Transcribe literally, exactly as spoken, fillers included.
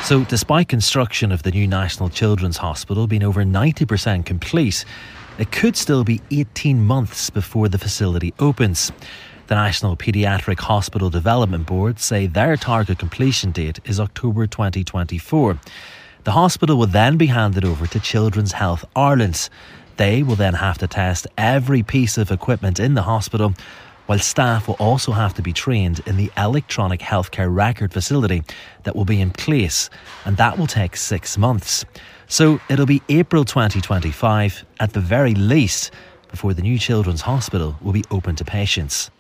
So despite construction of the new National Children's Hospital being over ninety percent complete, it could still be eighteen months before the facility opens. The National Paediatric Hospital Development Board say their target completion date is October twenty twenty-four. The hospital will then be handed over to Children's Health Ireland. They will then have to test every piece of equipment in the hospital, while staff will also have to be trained in the electronic healthcare record facility that will be in place, and that will take six months. So it'll be April twenty twenty-five at the very least before the new Children's Hospital will be open to patients.